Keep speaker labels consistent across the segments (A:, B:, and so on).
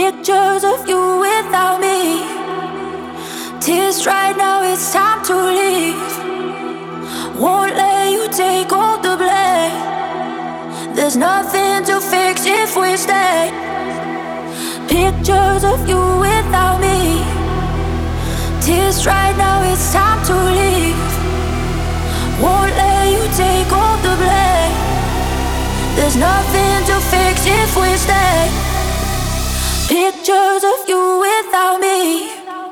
A: Pictures of you without me. Tears right now, it's time to leave. Won't let you take all the blame. There's nothing to fix if we stay. Pictures of you without me. Tears right now, it's time to leave. Won't let you take all the blame. There's nothing to fix if we stay. Pictures of you without me.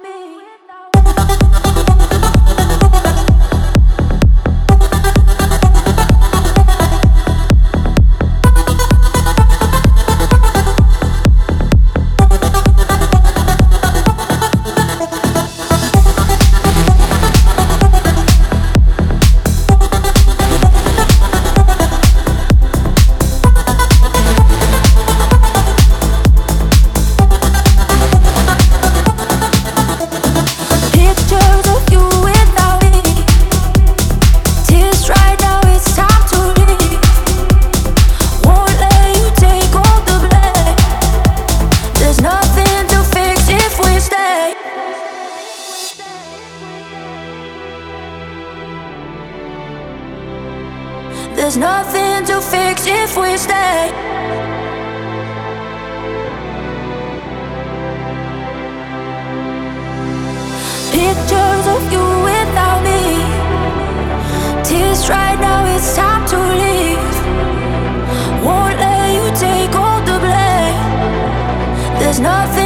A: There's nothing to fix if we stay. Pictures of you without me. Tears right now, it's time to leave. Won't let you take all the blame. There's nothing